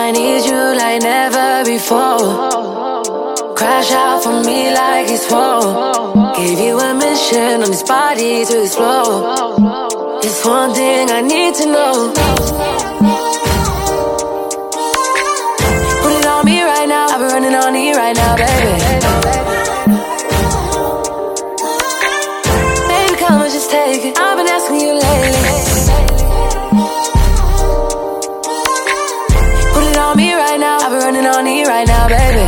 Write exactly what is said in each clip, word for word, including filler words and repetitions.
I need you like never before. Crash out for me like it's war. Gave you a mission on this body to explore. It's one thing I need to know. Put it on me right now. I've been running on E right now, baby. Baby, come and just take it. I've been asking you lately. Put it on me right now. I've been running on E right now, baby.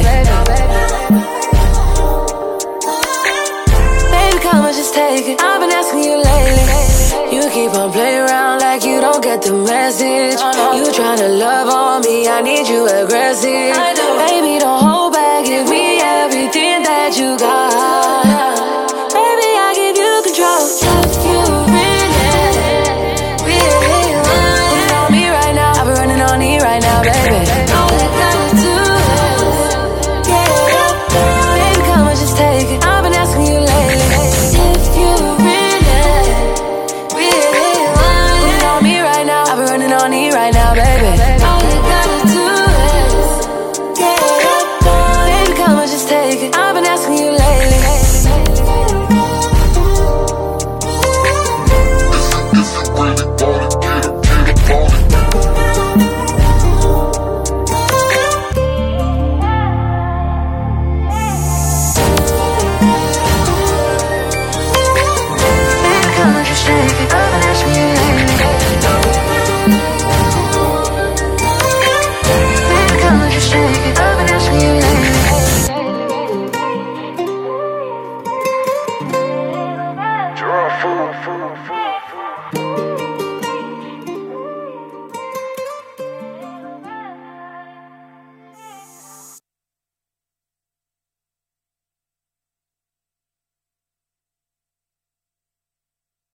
Baby, come and just take it. I've been asking you lately. You keep on playing around like you don't get the message. You tryna love on me, I need you aggressive. I do.